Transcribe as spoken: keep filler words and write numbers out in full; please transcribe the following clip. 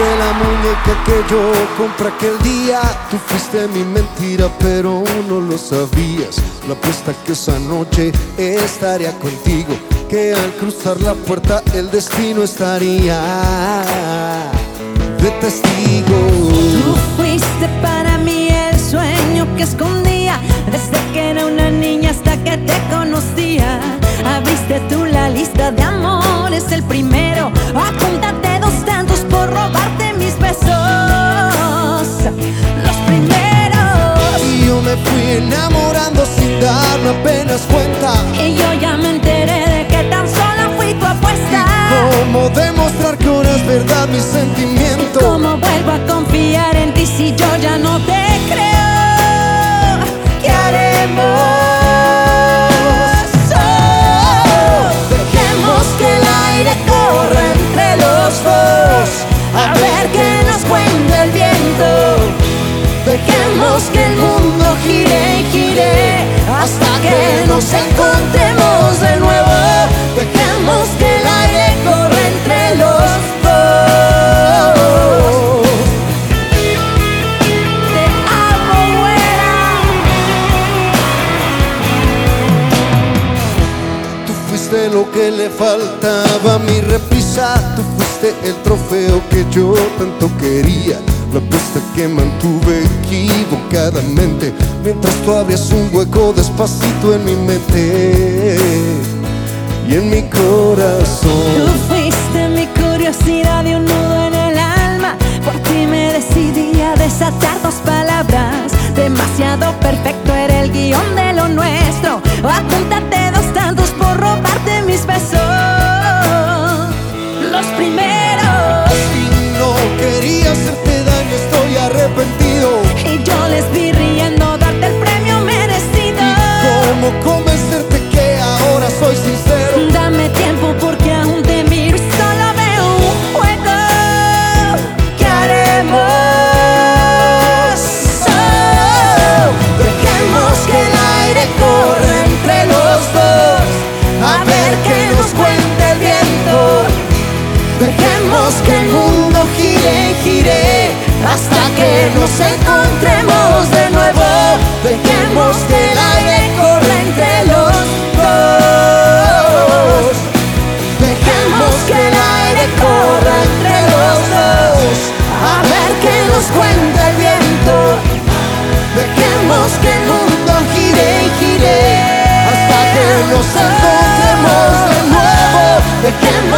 fuiste la muñeca que yo compré aquel día. Tú fuiste mi mentira, pero no lo sabías. La apuesta que esa noche estaría contigo, que al cruzar la puerta el destino estaría de testigo. Tú fuiste para mí el sueño que escondía desde que era una niña hasta que te conocía. Abriste tú la lista de amores, el primero. Apúntate dos tantos por robarte mis besos, los primeros. Y yo me fui enamorando sin darme apenas cuenta. Y yo ya me enteré de que tan solo fui tu apuesta. ¿Y cómo demostrar que ahora es verdad mi sentimiento? ¿Cómo vuelvo a confiar en ti si yo ya no te creo? ¿Qué haremos? Oh, dejemos que el aire corra entre los dos, a ver qué nos cuenta el viento. Dejemos que el mundo gire y gire hasta que nos encontremos de nuevo. Dejemos que el aire corra entre los dos. Te amo, güera. Tú fuiste lo que le faltaba a mi reprisa. Tú fuiste el trofeo que yo tanto quería, la apuesta que mantuve equivocadamente, mientras tú abrías un hueco despacito en mi mente y en mi corazón. Tú fuiste mi curiosidad y un nudo en el alma. Por ti me decidí a desatar dos palabras. Demasiado perfecto era el guión de lo nuestro. Apúntate dos tantos por robarte mis besos, los primeros. Y no quería hacerte daño, estoy arrepentido. Y yo les vi riendo darte el premio merecido. ¿Y cómo convencerte que ahora soy sincero? Dame tiempo porque aún te miro y solo veo un juego. ¿Qué haremos? Oh, dejemos que el aire corra entre los dos, a ver qué nos cuenta el viento. Dejemos que el mundo gire y gire hasta que nos encontremos de nuevo. Dejemos que el aire corra entre los dos. Dejemos que el aire corra entre los dos, a ver qué nos cuenta el viento. Dejemos que el mundo gire y gire hasta que nos encontremos de nuevo. Dejemos